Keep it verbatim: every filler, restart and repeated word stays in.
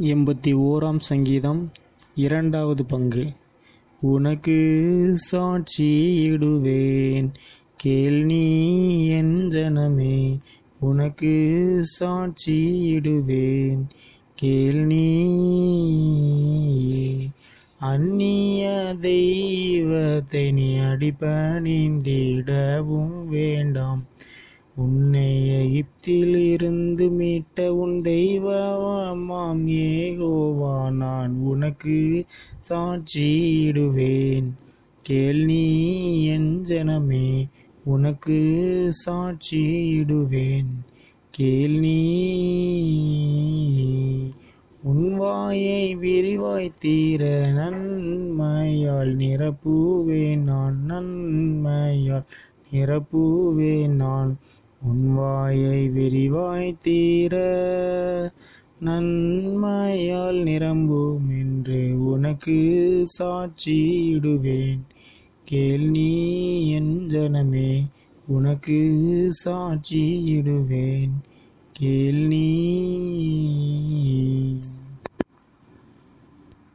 எண்பத்தி ஓராம் சங்கீதம் இரண்டாவது பங்கு. உனக்கு சாட்சியிடுவேன் கேள் நீ என் ஜனமே, உனக்கு சாட்சியிடுவேன் கேள் நீ. அந்நிய தெய்வத்தை நீ அடிபணிந்திடவும் வேண்டாம். உன்னை எகிப்தில் இருந்து மீட்ட உன் தெய்வமாம் யெகோவா நான் உனக்கு சாட்சியிடுவேன் கேள் நீ என் ஜனமே, உனக்கு சாட்சியிடுவேன் கேள் நீ. உன் வாயை விரிவாய் தீர நன்மையால் நிரப்புவேன் நான், நன்மையால் நிரப்புவேன் நான். உன் வாயை விரிவாய் தீர நன்மையால் நிரம்பும் என்று உனக்கு சாட்சியிடுவேன் கேள் நீ என் ஜனமே, உனக்கு சாட்சியிடுவேன் கேள் நீ.